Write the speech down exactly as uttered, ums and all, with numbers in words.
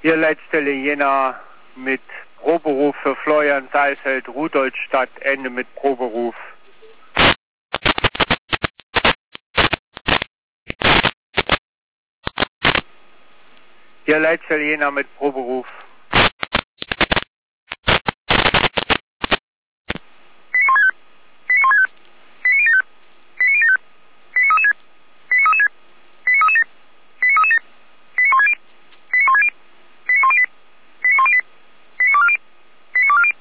Hier Leitstelle Jena mit Proberuf für Florian Saalfeld, Rudolstadt, Ende mit Proberuf. Hier Leitstelle Jena mit Proberuf.